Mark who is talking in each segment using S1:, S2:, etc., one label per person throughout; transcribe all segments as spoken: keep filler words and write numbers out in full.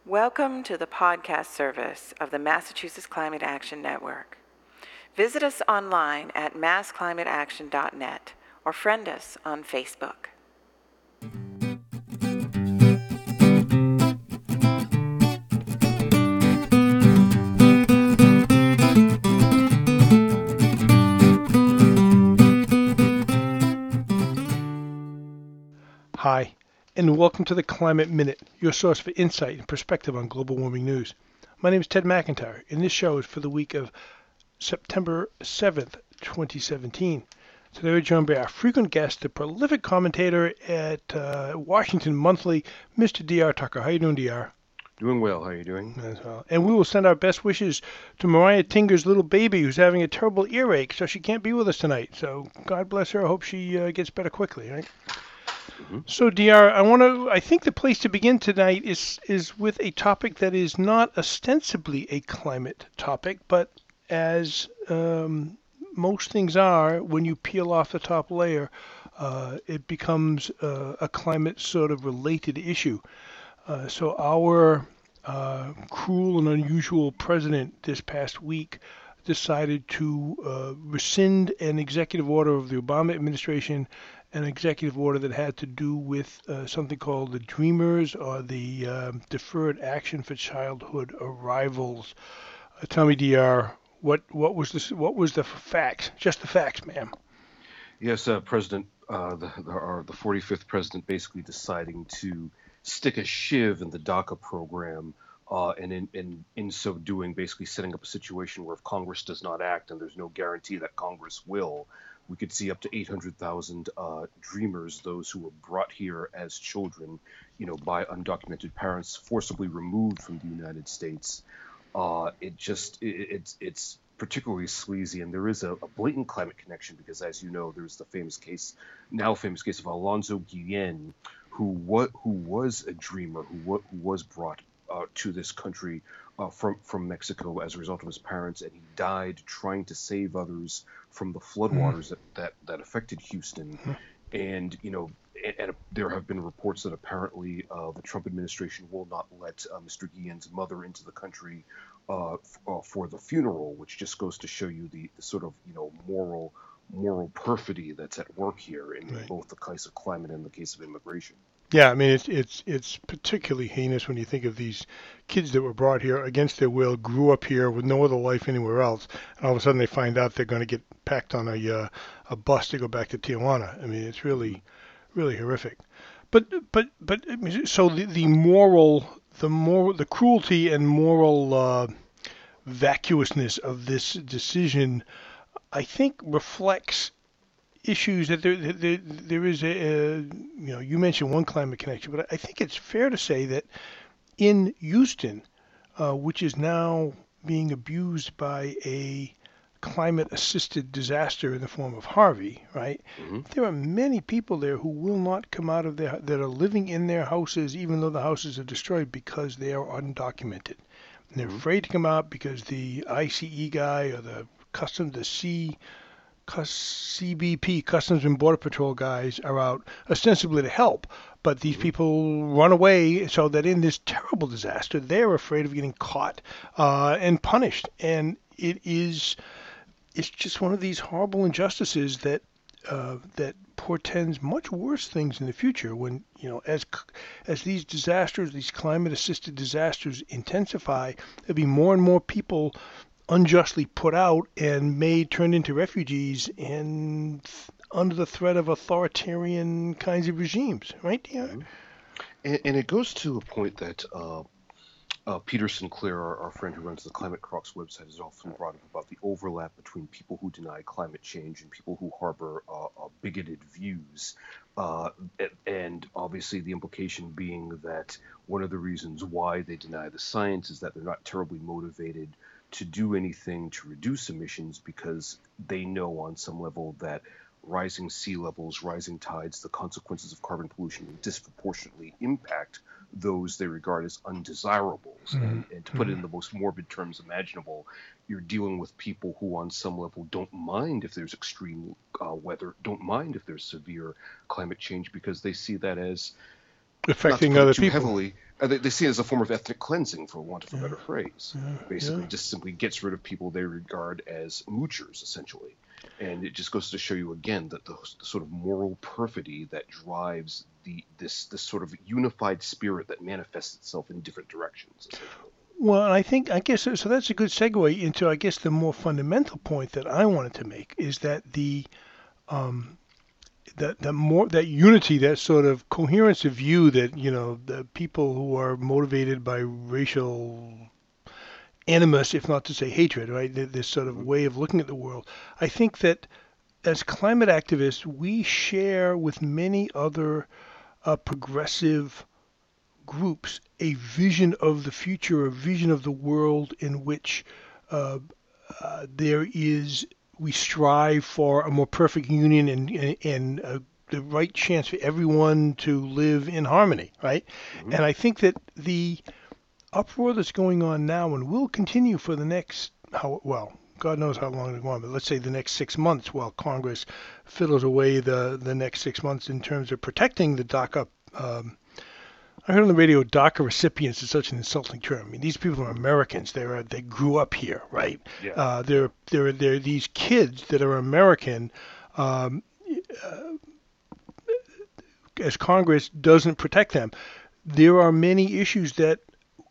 S1: Welcome to the podcast service of the Massachusetts Climate Action Network. Visit us online at mass climate action dot net or friend us on Facebook.
S2: Hi, and welcome to the Climate Minute, your source for insight and perspective on global warming news. My name is Ted McIntyre, and this show is for the week of September seventh, twenty seventeen. Today we're joined by our frequent guest, the prolific commentator at uh, Washington Monthly, Mister D R Tucker. How you doing, D R?
S3: Doing well. How are you doing?
S2: As well. And we will send our best wishes to Mariah Tinger's little baby who's having a terrible earache, so she can't be with us tonight. So God bless her. I hope she uh, gets better quickly, right? Mm-hmm. So, D R, I want to. I think the place to begin tonight is is with a topic that is not ostensibly a climate topic, but as um, most things are, when you peel off the top layer, uh, it becomes uh, a climate sort of related issue. Uh, so, our uh, cruel and unusual president this past week decided to uh, rescind an executive order of the Obama administration, an executive order that had to do with uh, something called the DREAMers, or the um, Deferred Action for Childhood Arrivals. Uh, tell me, D R, what what was this? What was the facts? Just the facts, ma'am.
S3: Yes, uh, President, uh, the the, our, the forty-fifth president, basically deciding to stick a shiv in the DACA program. Uh, and in, in, in so doing, basically setting up a situation where if Congress does not act, and there's no guarantee that Congress will, we could see up to eight hundred thousand uh, dreamers, those who were brought here as children, you know, by undocumented parents, forcibly removed from the United States. Uh, it just, it, it's it's particularly sleazy, and there is a, a blatant climate connection because, as you know, there's the famous case, now famous case of Alonzo Guillen, who was who was a dreamer, who, wa- who was brought Uh, to this country uh, from from Mexico as a result of his parents, and he died trying to save others from the floodwaters mm. that, that that affected Houston. Mm. And you know, and, and there have been reports that apparently uh, the Trump administration will not let uh, Mister Guillen's mother into the country uh, f- uh, for the funeral, which just goes to show you the, the sort of you know moral moral perfidy that's at work here in, right. in both the case of climate and the case of immigration.
S2: Yeah, I mean, it's it's it's particularly heinous when you think of these kids that were brought here against their will, grew up here with no other life anywhere else, and all of a sudden they find out they're going to get packed on a uh, a bus to go back to Tijuana. I mean, it's really, really horrific. But but but so the, the moral, the more the cruelty and moral uh, vacuousness of this decision, I think, reflects issues that there, there there is a, a you know you mentioned one climate connection, but I think it's fair to say that in Houston, uh, which is now being abused by a climate-assisted disaster in the form of Harvey, right? Mm-hmm. There are many people there who will not come out of their that are living in their houses, even though the houses are destroyed, because they are undocumented. And they're mm-hmm. afraid to come out because the I C E guy or the custom the C C B P, Customs and Border Patrol guys, are out ostensibly to help, but these people run away so that in this terrible disaster, they're afraid of getting caught uh, and punished. And it is, it's just one of these horrible injustices that uh, that portends much worse things in the future. When you know, as as these disasters, these climate-assisted disasters intensify, there'll be more and more people unjustly put out and may turn into refugees and th- under the threat of authoritarian kinds of regimes, right? Yeah.
S3: Mm-hmm. And, and it goes to a point that uh, uh, Peter Sinclair, our, our friend who runs the Climate Crocs website, has often brought up about the overlap between people who deny climate change and people who harbor uh, uh, bigoted views. Uh, and obviously the implication being that one of the reasons why they deny the science is that they're not terribly motivated to do anything to reduce emissions because they know on some level that rising sea levels, rising tides, the consequences of carbon pollution will disproportionately impact those they regard as undesirables. Mm-hmm. And, and to put it in the most morbid terms imaginable, you're dealing with people who on some level don't mind if there's extreme uh, weather, don't mind if there's severe climate change because they see that as
S2: affecting other
S3: too
S2: people.
S3: Heavily, Uh, they, they see it as a form of ethnic cleansing, for want of a
S2: Yeah.
S3: better phrase.
S2: Yeah.
S3: Basically,
S2: Yeah.
S3: just simply gets rid of people they regard as moochers, essentially. And it just goes to show you again that the, the sort of moral perfidy that drives the this this sort of unified spirit that manifests itself in different directions, essentially.
S2: Well, and I think I guess so so that's a good segue into I guess the more fundamental point that I wanted to make is that the um, that that more that unity, that sort of coherence of view that you know the people who are motivated by racial animus, if not to say hatred, right? th- This sort of
S3: Mhm.
S2: way of looking at the world. I think that as climate activists, we share with many other uh, progressive groups a vision of the future, a vision of the world in which uh, uh, there is, we strive for a more perfect union and, and, and uh, the right chance for everyone to live in harmony, right?
S3: Mhm.
S2: And I think that the uproar that's going on now and will continue for the next, how, well, God knows how long it'll go on, but let's say the next six months while Congress fiddles away the, the next six months in terms of protecting the DACA. Um, I heard on the radio DACA recipients is such an insulting term. I mean, these people are Americans. They're they grew up here, right?
S3: Yeah.
S2: Uh, they're they're they're these kids that are American. Um, as Congress doesn't protect them, there are many issues that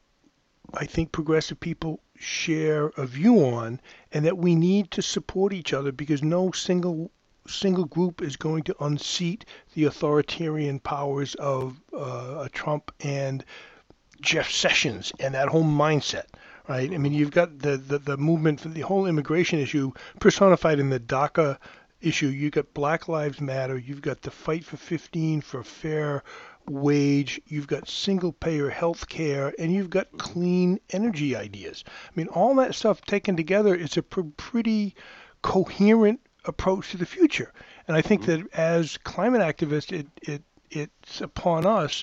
S2: I think progressive people share a view on, and that we need to support each other because no single single group is going to unseat the authoritarian powers of uh, Trump and Jeff Sessions and that whole mindset, right? I mean, you've got the, the, the movement for the whole immigration issue personified in the DACA issue. You've got Black Lives Matter. You've got the fight for fifteen for fair wage. You've got single payer health care, and you've got clean energy ideas. I mean, all that stuff taken together is a pr- pretty coherent approach to the future. And I think
S3: Mhm.
S2: that as climate activists, it, it it's upon us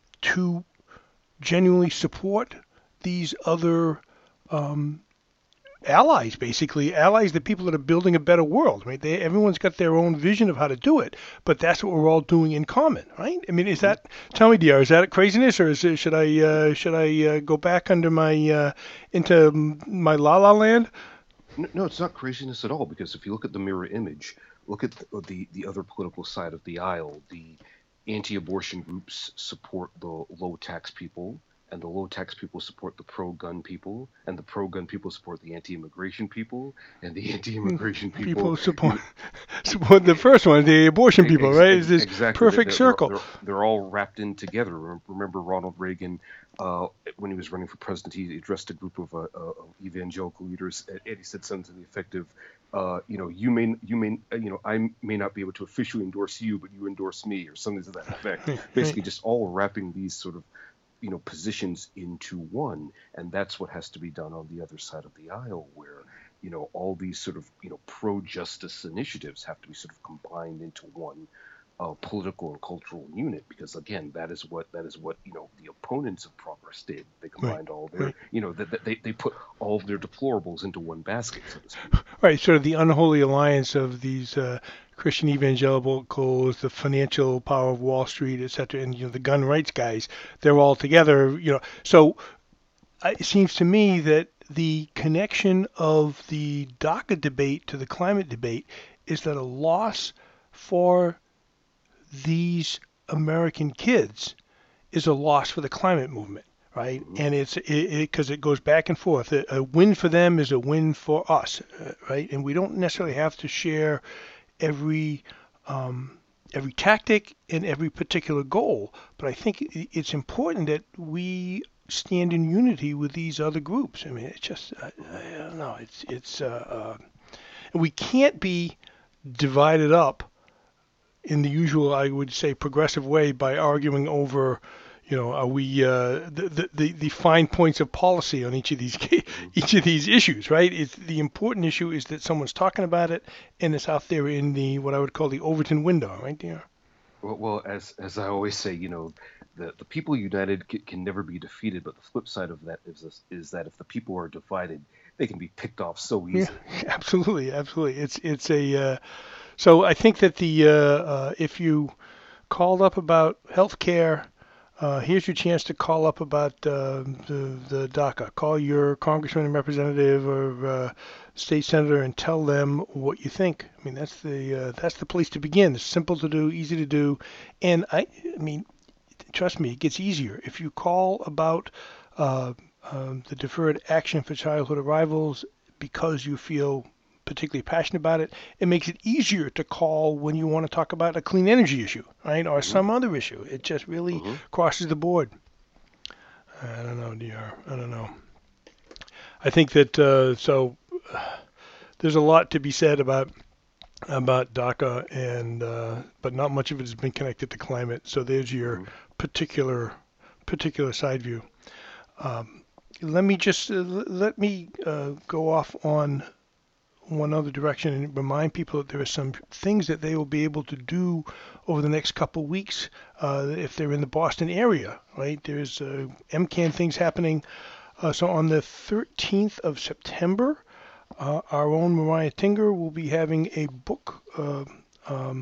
S2: to genuinely support these other um, allies, basically allies, the people that are building a better world. Right? They, everyone's got their own vision of how to do it, but that's what we're all doing in common, right? I mean, is that? Tell me, D R, is that craziness, or is it, should I uh, should I uh, go back under my uh, into my la la land?
S3: N- No, it's not craziness at all, because if you look at the mirror image, look at the, the, the other political side of the aisle. The anti-abortion groups support the low-tax people, and the low-tax people support the pro-gun people, and the pro-gun people support the anti-immigration people, and the anti-immigration people,
S2: People
S3: you
S2: support
S3: know,
S2: support the first one, the abortion
S3: e-
S2: people,
S3: ex-
S2: right?
S3: ex-
S2: It's this
S3: exactly. They're,
S2: perfect
S3: they're,
S2: circle.
S3: they're, they're all wrapped in together. Rem- Remember Ronald Reagan, uh, when he was running for president, he addressed a group of, uh, uh, of evangelical leaders, and and he said something to the effect of, uh, you know, you may, you may, uh, you know, I may not be able to officially endorse you, but you endorse me, or something to that effect.
S2: Right,
S3: Basically,
S2: right.
S3: just all wrapping these sort of, you know, positions into one, and that's what has to be done on the other side of the aisle, where, you know, all these sort of, you know, pro-justice initiatives have to be sort of combined into one uh, political and cultural unit, because again, that is what that is what you know the opponents of progress did. They
S2: Right,
S3: combined all their,
S2: right.
S3: you know, that they, they put all of their deplorables into one basket, so to speak.
S2: Right, sort of the unholy alliance of these uh, Christian evangelicals, the financial power of Wall Street, et cetera, and you know the gun rights guys. They're all together, you know. So uh, it seems to me that the connection of the DACA debate to the climate debate is that a loss for these American kids is a loss for the climate movement, right?
S3: Hmm.
S2: And it's it because it, it goes back and forth. A, a win for them is a win for us, uh, right? And we don't necessarily have to share every um, every tactic and every particular goal, but I think i- it's important that we stand in unity with these other groups. I mean, it's just I, I don't know. It's it's uh, uh, we can't be divided up in the usual, I would say, progressive way by arguing over, you know, are we uh, the, the the the fine points of policy on each of these ca-
S3: Hmm.
S2: each of these issues, right? It's the important issue is that someone's talking about it and it's out there in the what I would call the Overton window, right there.
S3: Well, well, as as I always say, you know, the the people united can, can never be defeated, but the flip side of that is this, is that if the people are divided, they can be picked off so
S2: Yeah,
S3: easily.
S2: absolutely, absolutely. It's it's a uh, so I think that the uh, uh, if you called up about health care, Uh, here's your chance to call up about uh, the, the DACA. Call your congressman and representative or uh, state senator and tell them what you think. I mean, that's the uh, that's the place to begin. It's simple to do, easy to do, and I, I mean, trust me, it gets easier if you call about uh, um, the deferred action for childhood arrivals because you feel particularly passionate about it. It makes it easier to call when you want to talk about a clean energy issue, right, or
S3: Mm-hmm.
S2: some other issue. It just really
S3: Mm-hmm.
S2: crosses the board. I don't know, D R. I don't know. I think that uh, so uh, there's a lot to be said about about DACA, and uh, but not much of it has been connected to climate. So there's your
S3: Mm-hmm.
S2: particular particular side view. Um, let me just uh, let me uh, go off on one other direction and remind people that there are some things that they will be able to do over the next couple of weeks uh, if they're in the Boston area, right? There's uh, M CAN things happening. Uh, so on the thirteenth of September, uh, our own Mariah Tinger will be having a book. Uh, um,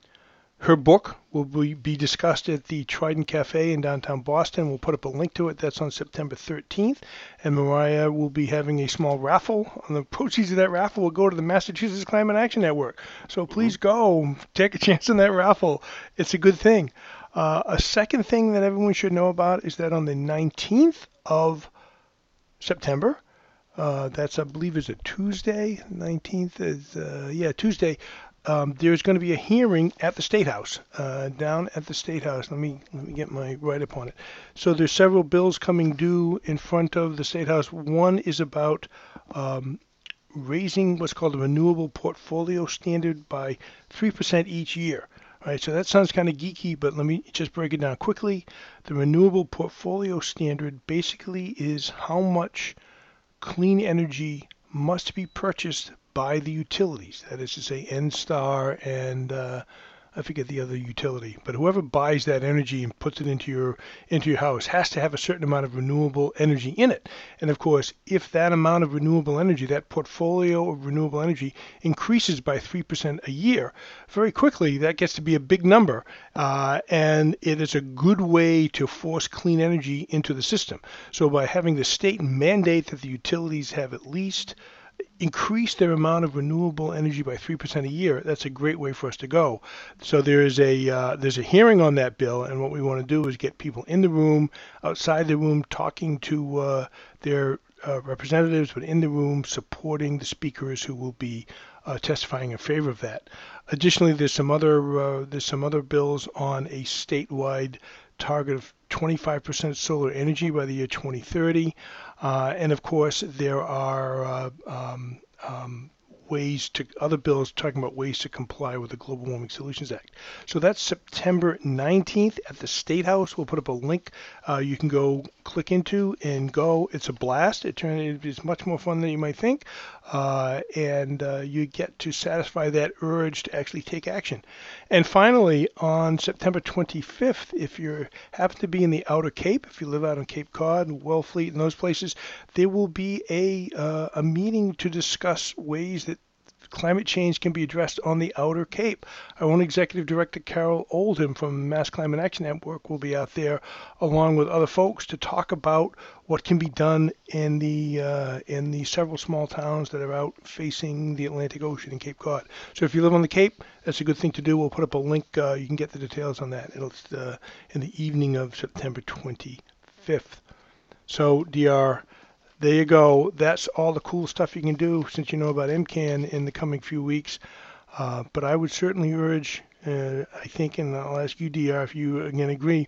S2: her book will be, be discussed at the Trident Cafe in downtown Boston. We'll put up a link to it. That's on September thirteenth. And Mariah will be having a small raffle. And the proceeds of that raffle will go to the Massachusetts Climate Action Network. So please go take a chance on that raffle. It's a good thing. Uh, a second thing that everyone should know about is that on the nineteenth of September, uh, that's, I believe, is a Tuesday. nineteenth is, uh, yeah, Tuesday. Um, there's going to be a hearing at the State House, uh, down at the State House. Let me let me get my write-up on it. So there's several bills coming due in front of the State House. One is about um, raising what's called a renewable portfolio standard by three percent each year. All right, so that sounds kind of geeky, but let me just break it down quickly. The renewable portfolio standard basically is how much clean energy must be purchased by the utilities. That is to say, N-Star and uh, I forget the other utility, but whoever buys that energy and puts it into your into your house has to have a certain amount of renewable energy in it. And of course, if that amount of renewable energy, that portfolio of renewable energy, increases by three percent a year, very quickly that gets to be a big number, uh, and it is a good way to force clean energy into the system. So by having the state mandate that the utilities have at least increase their amount of renewable energy by three percent a year, that's a great way for us to go. So there is a uh, there's a hearing on that bill, and what we want to do is get people in the room, outside the room, talking to uh, their uh, representatives, but in the room supporting the speakers who will be uh, testifying in favor of that. Additionally, there's some other uh, there's some other bills on a statewide target of twenty-five percent solar energy by the year twenty thirty. Uh, and of course, there are uh, um, um, ways to, other bills talking about ways to comply with the Global Warming Solutions Act. So that's September nineteenth at the State House. We'll put up a link uh, you can go click into and go. It's a blast. It turns it's much more fun than you might think. Uh, and uh, you get to satisfy that urge to actually take action. And finally, on September twenty-fifth, if you happen to be in the Outer Cape, if you live out on Cape Cod, Wellfleet, and those places, there will be a uh, a meeting to discuss ways that climate change can be addressed on the Outer Cape. Our own Executive Director, Carol Oldham from Mass Climate Action Network, will be out there along with other folks to talk about what can be done in the uh, in the several small towns that are out facing the Atlantic Ocean and Cape Cod. So if you live on the Cape, that's a good thing to do. We'll put up a link. Uh, you can get the details on that. It's uh, in the evening of September twenty-fifth. So, D R, there you go. That's all the cool stuff you can do since you know about M CAN in the coming few weeks. Uh, but I would certainly urge, uh, I think, and I'll ask you, D R, if you again agree,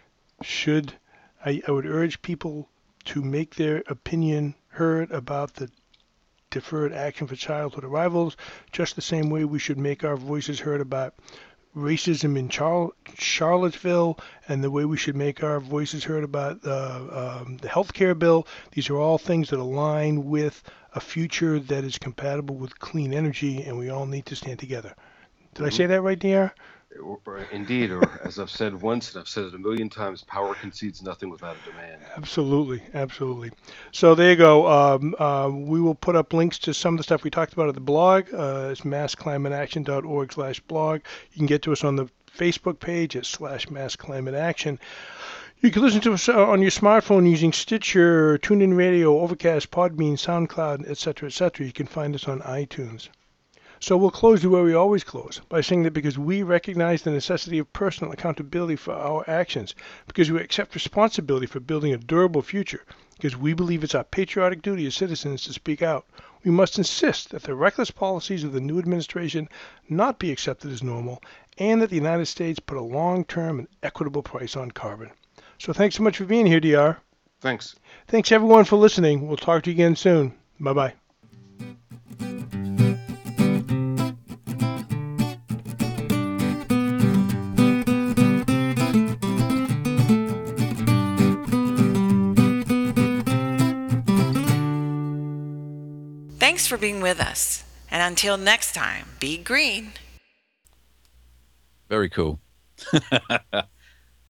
S2: should I, I would urge people to make their opinion heard about the deferred action for childhood arrivals, just the same way we should make our voices heard about racism in Char- Charlottesville, and the way we should make our voices heard about uh, um, the health care bill. These are all things that align with a future that is compatible with clean energy, and we all need to stand together. Did I say that right, D R?
S3: Indeed, or as I've said once, and I've said it a million times, power concedes nothing without a demand.
S2: Absolutely, absolutely. So there you go. Um, uh, we will put up links to some of the stuff we talked about at the blog. Uh, it's mass climate action dot org slash blog. You can get to us on the Facebook page at slash mass climate action. You can listen to us uh, on your smartphone using Stitcher, TuneIn Radio, Overcast, Podbean, SoundCloud, et cetera, et cetera. You can find us on iTunes. So we'll close the way we always close, by saying that because we recognize the necessity of personal accountability for our actions, because we accept responsibility for building a durable future, because we believe it's our patriotic duty as citizens to speak out, we must insist that the reckless policies of the new administration not be accepted as normal, and that the United States put a long-term and equitable price on carbon. So thanks so much for being here, D R.
S3: Thanks.
S2: Thanks everyone for listening. We'll talk to you again soon. Bye-bye.
S1: Thanks for being with us. And until next time, be green.
S4: Very cool.